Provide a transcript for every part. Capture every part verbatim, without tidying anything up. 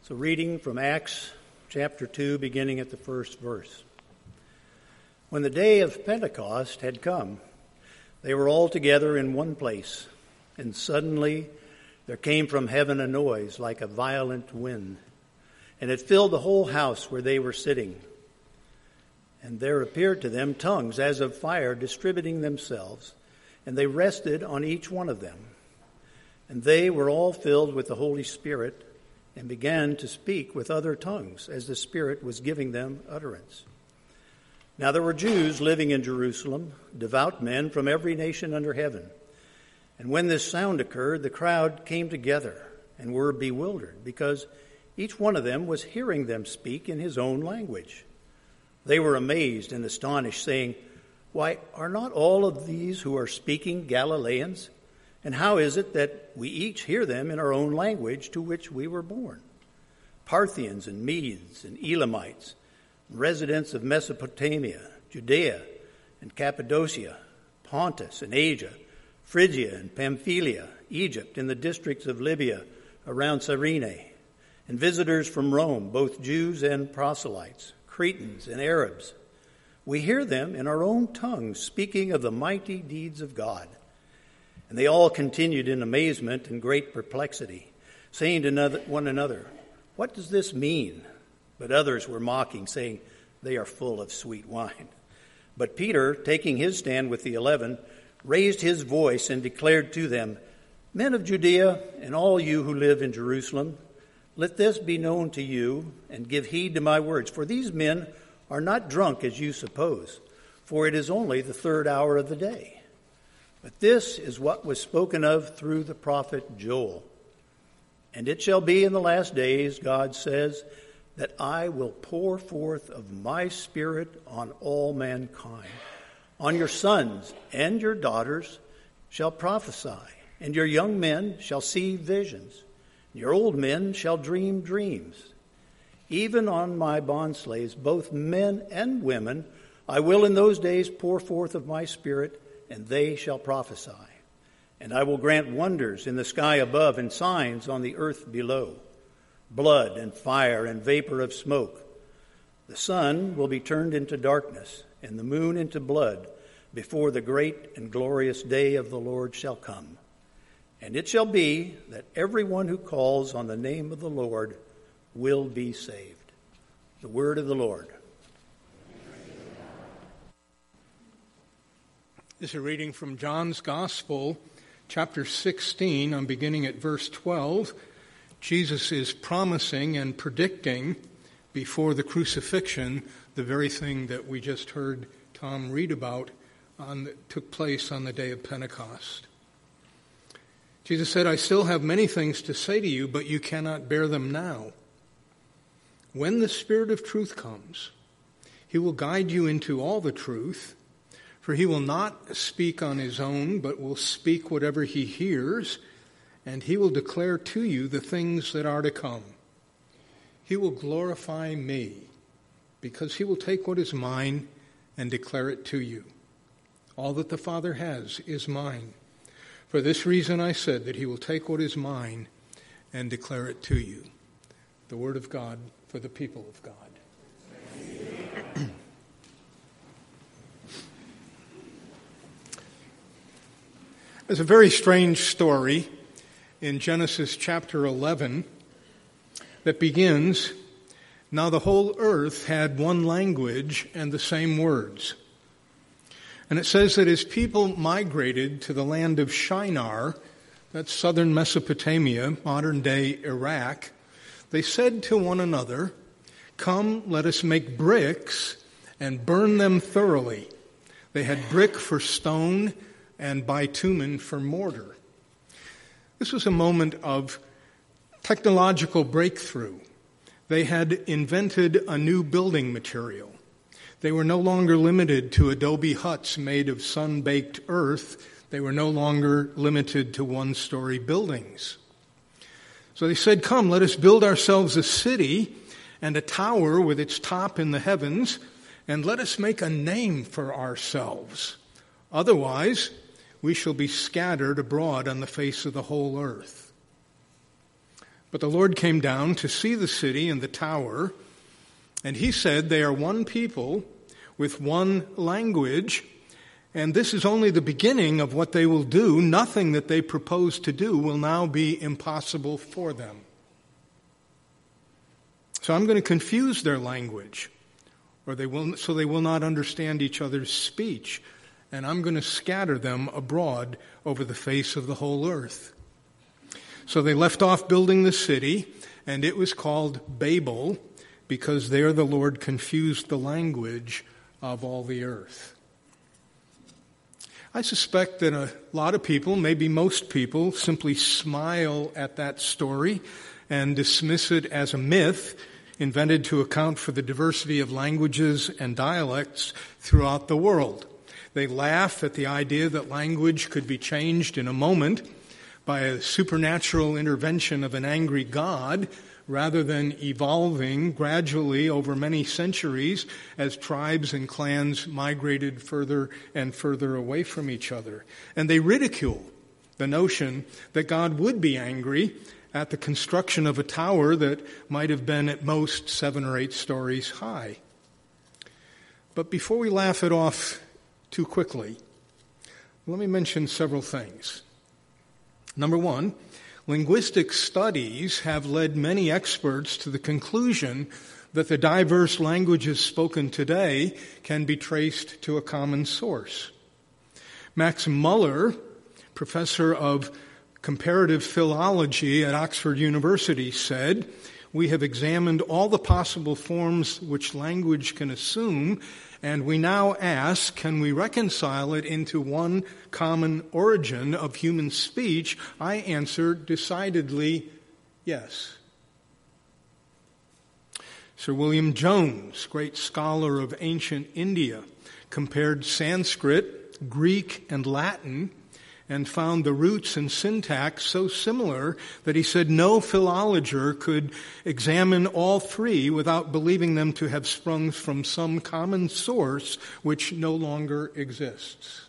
So reading from Acts chapter two, beginning at the first verse. When the day of Pentecost had come, they were all together in one place, and suddenly there came from heaven a noise like a violent wind, and it filled the whole house where they were sitting. And there appeared to them tongues as of fire distributing themselves, and they rested on each one of them. And they were all filled with the Holy Spirit, and began to speak with other tongues as the Spirit was giving them utterance. Now there were Jews living in Jerusalem, devout men from every nation under heaven. And when this sound occurred, the crowd came together and were bewildered, because each one of them was hearing them speak in his own language. They were amazed and astonished, saying, "Why, are not all of these who are speaking Galileans? And how is it that we each hear them in our own language to which we were born? Parthians and Medes and Elamites, residents of Mesopotamia, Judea and Cappadocia, Pontus and Asia, Phrygia and Pamphylia, Egypt and the districts of Libya around Cyrene, and visitors from Rome, both Jews and proselytes, Cretans and Arabs. We hear them in our own tongues speaking of the mighty deeds of God." And they all continued in amazement and great perplexity, saying to one another, "What does this mean?" But others were mocking, saying, "They are full of sweet wine." But Peter, taking his stand with the eleven, raised his voice and declared to them, "Men of Judea, and all you who live in Jerusalem, let this be known to you, and give heed to my words. For these men are not drunk as you suppose, for it is only the third hour of the day. But this is what was spoken of through the prophet Joel. And it shall be in the last days, God says, that I will pour forth of my Spirit on all mankind. On your sons and your daughters shall prophesy, and your young men shall see visions, and your old men shall dream dreams. Even on my bondslaves, both men and women, I will in those days pour forth of my Spirit, and they shall prophesy. And I will grant wonders in the sky above and signs on the earth below, blood and fire and vapor of smoke. The sun will be turned into darkness and the moon into blood before the great and glorious day of the Lord shall come. And it shall be that everyone who calls on the name of the Lord will be saved." The word of the Lord. This is a reading from John's Gospel, chapter sixteen. I'm beginning at verse twelve. Jesus is promising and predicting before the crucifixion the very thing that we just heard Tom read about on that took place on the day of Pentecost. Jesus said, "I still have many things to say to you, but you cannot bear them now. When the Spirit of truth comes, he will guide you into all the truth. For he will not speak on his own, but will speak whatever he hears, and he will declare to you the things that are to come. He will glorify me, because he will take what is mine and declare it to you. All that the Father has is mine. For this reason I said that he will take what is mine and declare it to you." The word of God for the people of God. There's a very strange story in Genesis chapter eleven that begins, "Now the whole earth had one language and the same words." And it says that as people migrated to the land of Shinar, that's southern Mesopotamia, modern-day Iraq, they said to one another, "Come, let us make bricks and burn them thoroughly." They had brick for stone and bitumen for mortar. This was a moment of technological breakthrough. They had invented a new building material. They were no longer limited to adobe huts made of sun-baked earth. They were no longer limited to one-story buildings. So they said, "Come, let us build ourselves a city and a tower with its top in the heavens, and let us make a name for ourselves. Otherwise, we shall be scattered abroad on the face of the whole earth." But the Lord came down to see the city and the tower, and he said, they are one people with one language, and this is only the beginning of what they will do. Nothing that they propose to do will now be impossible for them. So I'm going to confuse their language, or they will, so they will not understand each other's speech, and I'm going to scatter them abroad over the face of the whole earth. So they left off building the city, and it was called Babel, because there the Lord confused the language of all the earth. I suspect that a lot of people, maybe most people, simply smile at that story and dismiss it as a myth invented to account for the diversity of languages and dialects throughout the world. They laugh at the idea that language could be changed in a moment by a supernatural intervention of an angry God, rather than evolving gradually over many centuries as tribes and clans migrated further and further away from each other. And they ridicule the notion that God would be angry at the construction of a tower that might have been at most seven or eight stories high. But before we laugh it off too quickly, let me mention several things. Number one, linguistic studies have led many experts to the conclusion that the diverse languages spoken today can be traced to a common source. Max Muller, professor of comparative philology at Oxford University, said, "We have examined all the possible forms which language can assume, and we now ask, can we reconcile it into one common origin of human speech? I answer decidedly, yes." Sir William Jones, great scholar of ancient India, compared Sanskrit, Greek, and Latin and found the roots and syntax so similar that he said no philologer could examine all three without believing them to have sprung from some common source which no longer exists.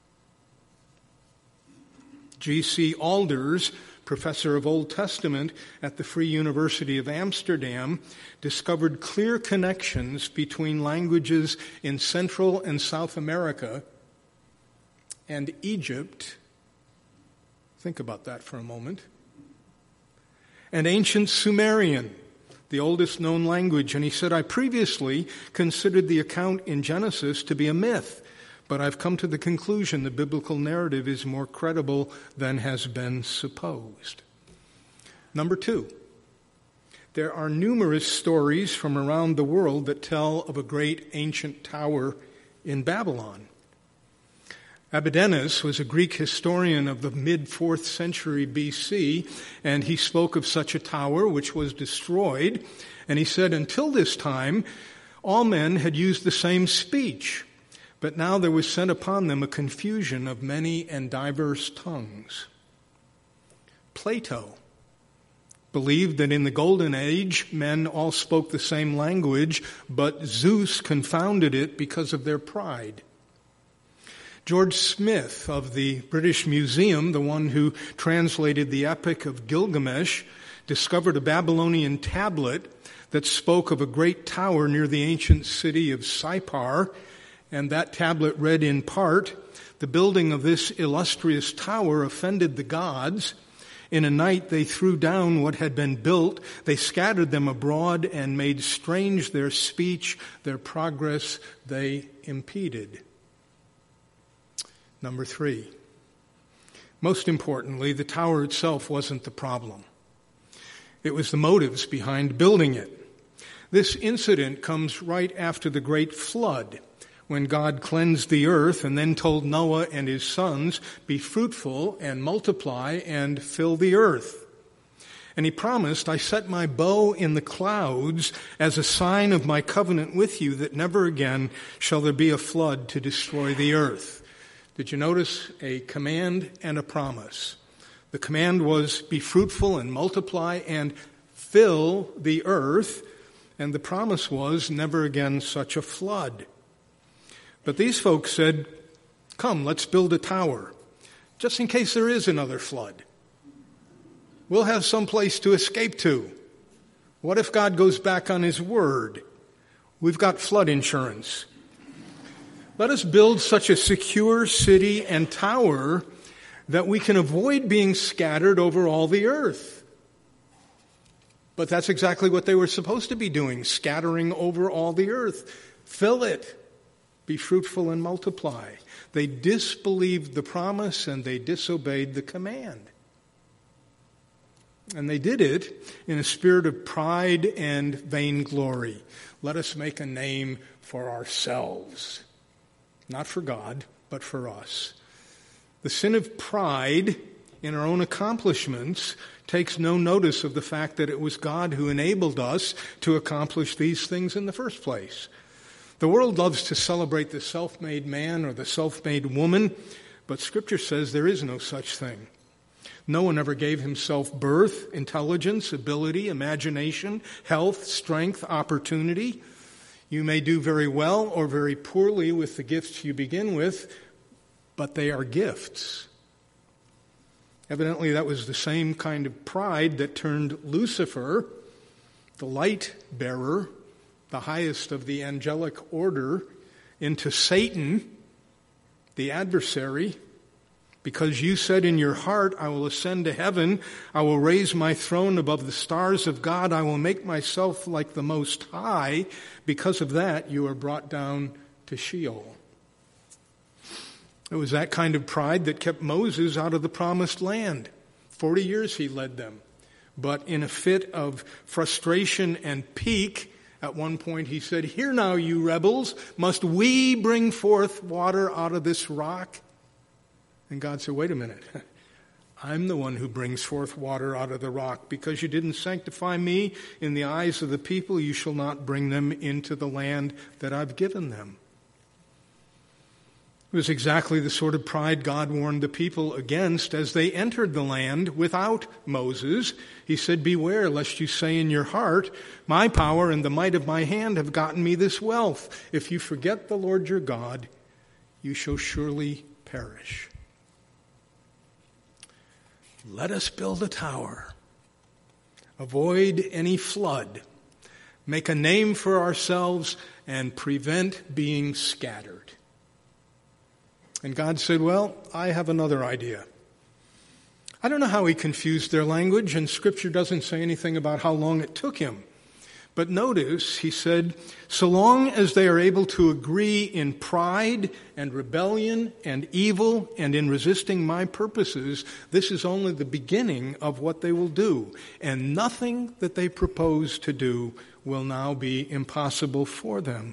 G C Alders, professor of Old Testament at the Free University of Amsterdam, discovered clear connections between languages in Central and South America and Egypt. Think about that for a moment. And ancient Sumerian, the oldest known language. And he said, I previously considered the account in Genesis to be a myth, but I've come to the conclusion the biblical narrative is more credible than has been supposed. Number two, there are numerous stories from around the world that tell of a great ancient tower in Babylon. Abydenus was a Greek historian of the mid-fourth century B C, and he spoke of such a tower which was destroyed. And he said, until this time, all men had used the same speech, but now there was sent upon them a confusion of many and diverse tongues. Plato believed that in the Golden Age, men all spoke the same language, but Zeus confounded it because of their pride. George Smith of the British Museum, the one who translated the Epic of Gilgamesh, discovered a Babylonian tablet that spoke of a great tower near the ancient city of Sippar, and that tablet read in part, "The building of this illustrious tower offended the gods. In a night they threw down what had been built. They scattered them abroad and made strange their speech. Their progress they impeded." Number three, most importantly, the tower itself wasn't the problem. It was the motives behind building it. This incident comes right after the great flood, when God cleansed the earth and then told Noah and his sons, "Be fruitful and multiply and fill the earth." And he promised, "I set my bow in the clouds as a sign of my covenant with you, that never again shall there be a flood to destroy the earth." Did you notice a command and a promise? The command was, be fruitful and multiply and fill the earth. And the promise was, never again such a flood. But these folks said, come, let's build a tower, just in case there is another flood. We'll have some place to escape to. What if God goes back on his word? We've got flood insurance. Let us build such a secure city and tower that we can avoid being scattered over all the earth. But that's exactly what they were supposed to be doing, scattering over all the earth. Fill it. Be fruitful and multiply. They disbelieved the promise and they disobeyed the command. And they did it in a spirit of pride and vainglory. Let us make a name for ourselves. Not for God, but for us. The sin of pride in our own accomplishments takes no notice of the fact that it was God who enabled us to accomplish these things in the first place. The world loves to celebrate the self-made man or the self-made woman, but Scripture says there is no such thing. No one ever gave himself birth, intelligence, ability, imagination, health, strength, opportunity. You may do very well or very poorly with the gifts you begin with, but they are gifts. Evidently, that was the same kind of pride that turned Lucifer, the light bearer, the highest of the angelic order, into Satan, the adversary. Because you said in your heart, I will ascend to heaven, I will raise my throne above the stars of God, I will make myself like the Most High. Because of that, you are brought down to Sheol. It was that kind of pride that kept Moses out of the promised land. Forty years he led them. But in a fit of frustration and pique, at one point he said, "Hear now, you rebels, must we bring forth water out of this rock?" And God said, wait a minute. I'm the one who brings forth water out of the rock. Because you didn't sanctify me in the eyes of the people, you shall not bring them into the land that I've given them. It was exactly the sort of pride God warned the people against as they entered the land without Moses. He said, beware lest you say in your heart, my power and the might of my hand have gotten me this wealth. If you forget the Lord your God, you shall surely perish. Let us build a tower. Avoid any flood. Make a name for ourselves and prevent being scattered. And God said, well, I have another idea. I don't know how he confused their language, and Scripture doesn't say anything about how long it took him. But notice, he said, so long as they are able to agree in pride and rebellion and evil and in resisting my purposes, this is only the beginning of what they will do. And nothing that they propose to do will now be impossible for them.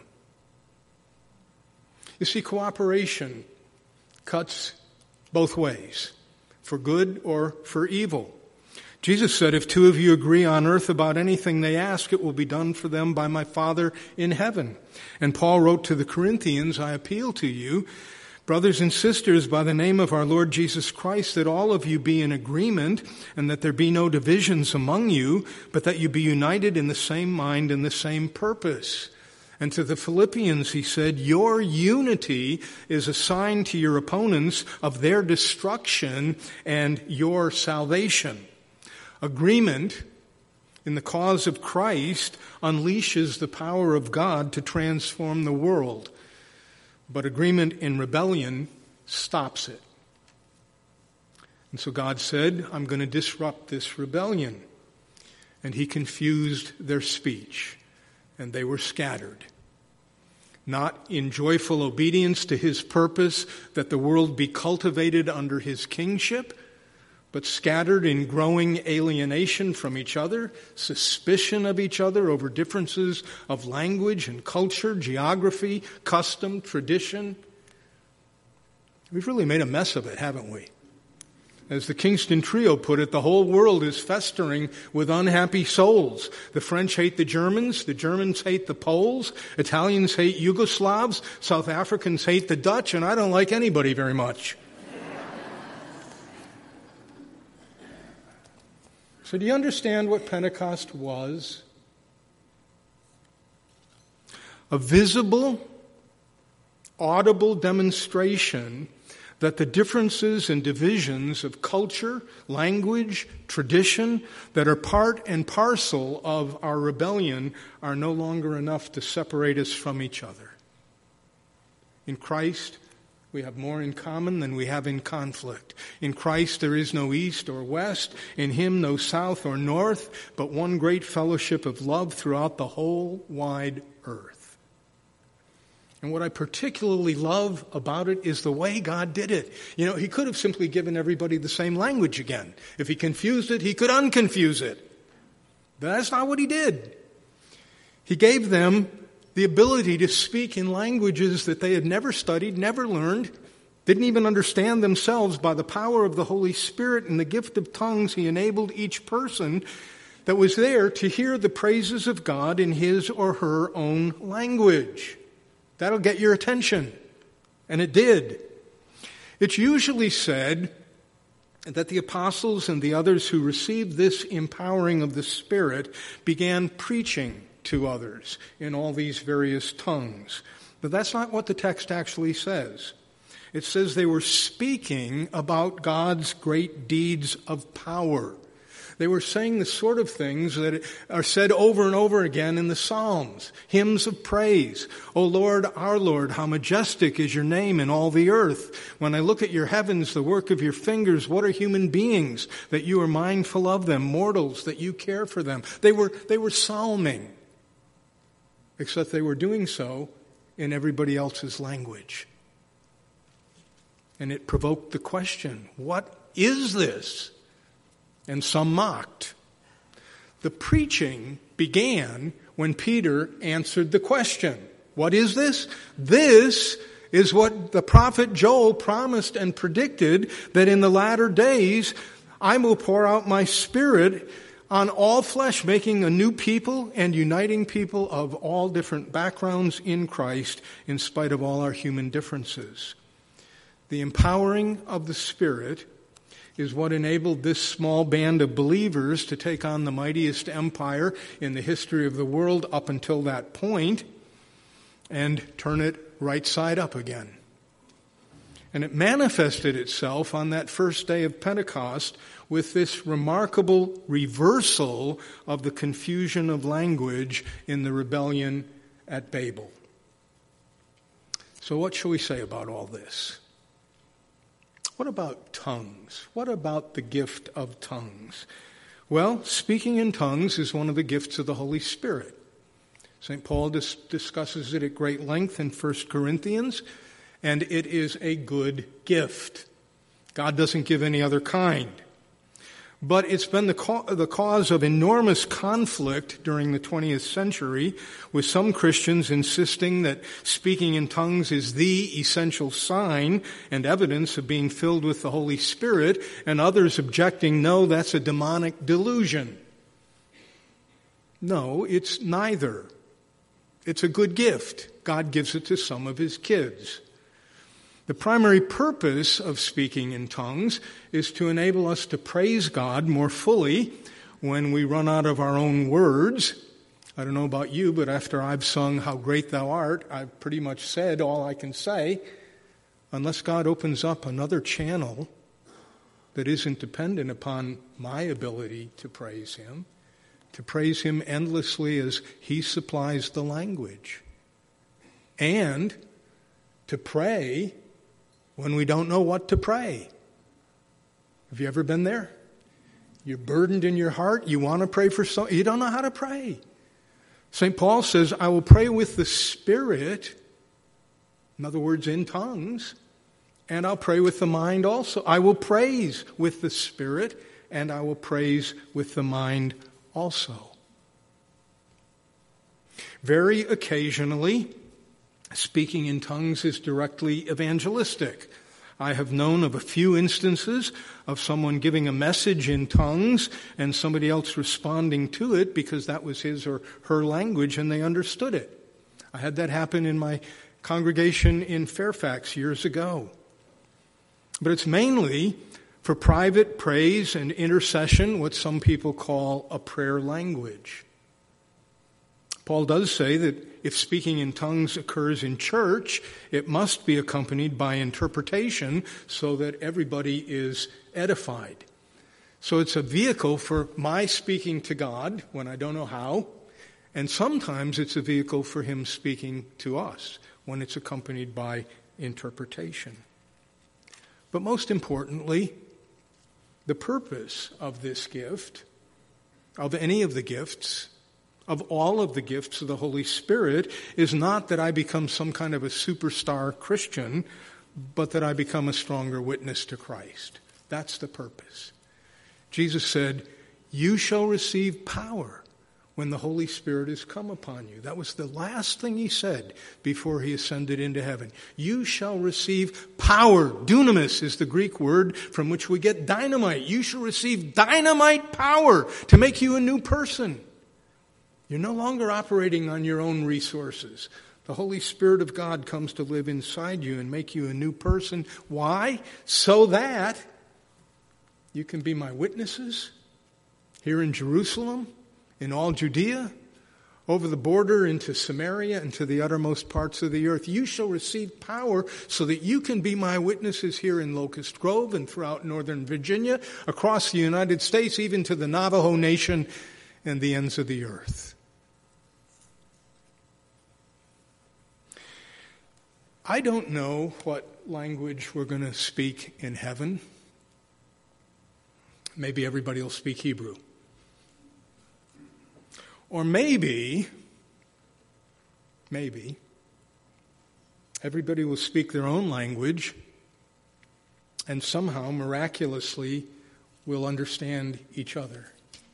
You see, cooperation cuts both ways, for good or for evil. Jesus said, if two of you agree on earth about anything they ask, it will be done for them by my Father in heaven. And Paul wrote to the Corinthians, I appeal to you, brothers and sisters, by the name of our Lord Jesus Christ, that all of you be in agreement and that there be no divisions among you, but that you be united in the same mind and the same purpose. And to the Philippians he said, your unity is a sign to your opponents of their destruction and your salvation. Agreement in the cause of Christ unleashes the power of God to transform the world. But agreement in rebellion stops it. And so God said, I'm going to disrupt this rebellion. And he confused their speech, and they were scattered. Not in joyful obedience to his purpose that the world be cultivated under his kingship, but scattered in growing alienation from each other, suspicion of each other over differences of language and culture, geography, custom, tradition. We've really made a mess of it, haven't we? As the Kingston Trio put it, the whole world is festering with unhappy souls. The French hate the Germans, the Germans hate the Poles, Italians hate Yugoslavs, South Africans hate the Dutch, and I don't like anybody very much. So do you understand what Pentecost was? A visible, audible demonstration that the differences and divisions of culture, language, tradition that are part and parcel of our rebellion are no longer enough to separate us from each other. In Christ, we have more in common than we have in conflict. In Christ, there is no east or west. In Him, no south or north, but one great fellowship of love throughout the whole wide earth. And what I particularly love about it is the way God did it. You know, He could have simply given everybody the same language again. If He confused it, He could unconfuse it. But that's not what He did. He gave them the ability to speak in languages that they had never studied, never learned, didn't even understand themselves. By the power of the Holy Spirit and the gift of tongues, He enabled each person that was there to hear the praises of God in his or her own language. That'll get your attention. And it did. It's usually said that the apostles and the others who received this empowering of the Spirit began preaching to others in all these various tongues. But that's not what the text actually says. It says they were speaking about God's great deeds of power. They were saying the sort of things that are said over and over again in the Psalms, hymns of praise. O Lord, our Lord, how majestic is your name in all the earth. When I look at your heavens, the work of your fingers, what are human beings that you are mindful of them, mortals that you care for them? They were, they were psalming, except they were doing so in everybody else's language. And it provoked the question, what is this? And some mocked. The preaching began when Peter answered the question. What is this? This is what the prophet Joel promised and predicted, that in the latter days I will pour out my Spirit on all flesh, making a new people and uniting people of all different backgrounds in Christ in spite of all our human differences. The empowering of the Spirit is what enabled this small band of believers to take on the mightiest empire in the history of the world up until that point and turn it right side up again. And it manifested itself on that first day of Pentecost with this remarkable reversal of the confusion of language in the rebellion at Babel. So what shall we say about all this? What about tongues? What about the gift of tongues? Well, speaking in tongues is one of the gifts of the Holy Spirit. Saint Paul dis- discusses it at great length in First Corinthians, and it is a good gift. God doesn't give any other kind. But it's been the, co- the cause of enormous conflict during the twentieth century, with some Christians insisting that speaking in tongues is the essential sign and evidence of being filled with the Holy Spirit, and others objecting, no, that's a demonic delusion. No, it's neither. It's a good gift. God gives it to some of His kids. The primary purpose of speaking in tongues is to enable us to praise God more fully when we run out of our own words. I don't know about you, but after I've sung How Great Thou Art, I've pretty much said all I can say. Unless God opens up another channel that isn't dependent upon my ability to praise Him, to praise Him endlessly as He supplies the language, and to pray when we don't know what to pray. Have you ever been there? You're burdened in your heart. You want to pray for something. You don't know how to pray. Saint Paul says, I will pray with the Spirit, in other words, in tongues, and I'll pray with the mind also. I will praise with the Spirit, and I will praise with the mind also. Very occasionally, speaking in tongues is directly evangelistic. I have known of a few instances of someone giving a message in tongues and somebody else responding to it because that was his or her language and they understood it. I had that happen in my congregation in Fairfax years ago. But it's mainly for private praise and intercession, what some people call a prayer language. Paul does say that if speaking in tongues occurs in church, it must be accompanied by interpretation so that everybody is edified. So it's a vehicle for my speaking to God when I don't know how, and sometimes it's a vehicle for him speaking to us when it's accompanied by interpretation. But most importantly, the purpose of this gift, of any of the gifts, of all of the gifts of the Holy Spirit, is not that I become some kind of a superstar Christian, but that I become a stronger witness to Christ. That's the purpose. Jesus said, "You shall receive power when the Holy Spirit has come upon you." That was the last thing he said before he ascended into heaven. You shall receive power. Dunamis is the Greek word from which we get dynamite. You shall receive dynamite power to make you a new person. You're no longer operating on your own resources. The Holy Spirit of God comes to live inside you and make you a new person. Why? So that you can be my witnesses here in Jerusalem, in all Judea, over the border into Samaria and to the uttermost parts of the earth. You shall receive power so that you can be my witnesses here in Locust Grove and throughout northern Virginia, across the United States, even to the Navajo Nation and the ends of the earth. I don't know what language we're going to speak in heaven. Maybe everybody will speak Hebrew. Or maybe, maybe, everybody will speak their own language and somehow, miraculously, will understand each other.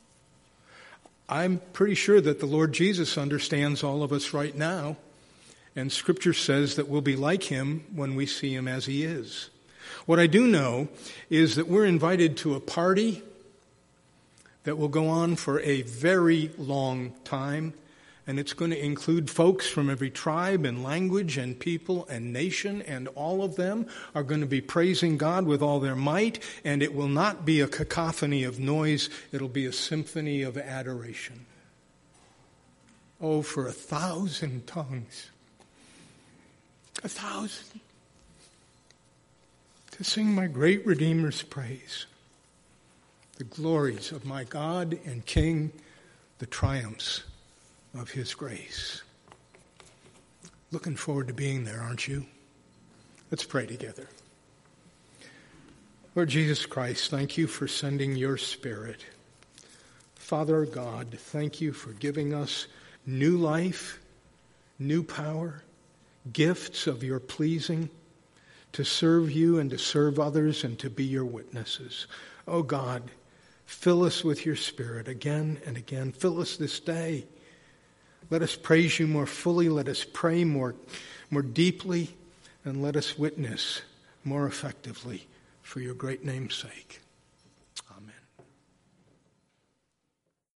I'm pretty sure that the Lord Jesus understands all of us right now. And Scripture says that we'll be like him when we see him as he is. What I do know is that we're invited to a party that will go on for a very long time. And it's going to include folks from every tribe and language and people and nation. And all of them are going to be praising God with all their might. And it will not be a cacophony of noise. It'll be a symphony of adoration. Oh, for a thousand tongues. A thousand. To sing my great Redeemer's praise. The glories of my God and King, the triumphs of his grace. Looking forward to being there, aren't you? Let's pray together. Lord Jesus Christ, thank you for sending your Spirit. Father God, thank you for giving us new life, new power, gifts of your pleasing, to serve you and to serve others and to be your witnesses. Oh God, fill us with your Spirit again and again. Fill us this day. Let us praise you more fully. Let us pray more, more deeply. And let us witness more effectively for your great name's sake.